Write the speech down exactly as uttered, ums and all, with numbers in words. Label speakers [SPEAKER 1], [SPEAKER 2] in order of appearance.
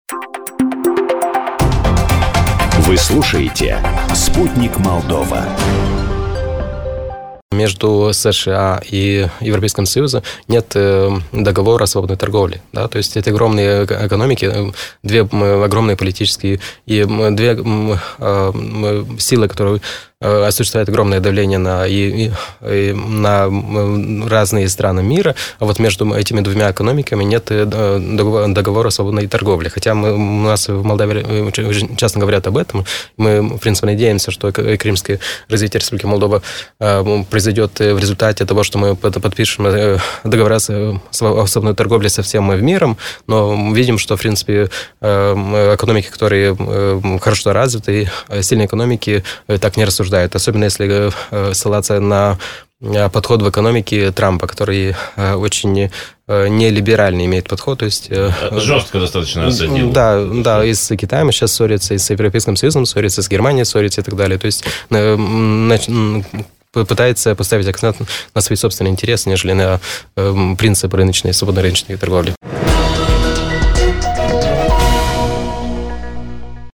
[SPEAKER 1] Вы слушаете «Спутник Молдова».
[SPEAKER 2] Между США и Европейским Союзом нет договора о свободной торговле. Да? То есть это огромные экономики, две огромные политические и две силы, которые осуществляют огромное давление на, и, и на разные страны мира, а вот между этими двумя экономиками нет договора, договора о свободной торговле. Хотя мы, у нас в Молдавии часто говорят об этом. Мы, в принципе, надеемся, что экономическое развитие Республики Молдова произойдет в результате того, что мы подпишем договора о свободной торговле со всем миром, но видим, что, в принципе, экономики, которые хорошо развиты, сильные экономики, так не рассуждают. Особенно если ссылаться на подход в экономике Трампа, который очень нелиберальный имеет подход. То есть,
[SPEAKER 3] жестко достаточно осадил.
[SPEAKER 2] Да, да, и с Китаем сейчас ссорится, и с Европейским Союзом ссорится, с Германией ссорится и так далее. То есть пытается поставить акцент на свои собственные интересы, нежели на принципы рыночной, свободной рыночной торговли.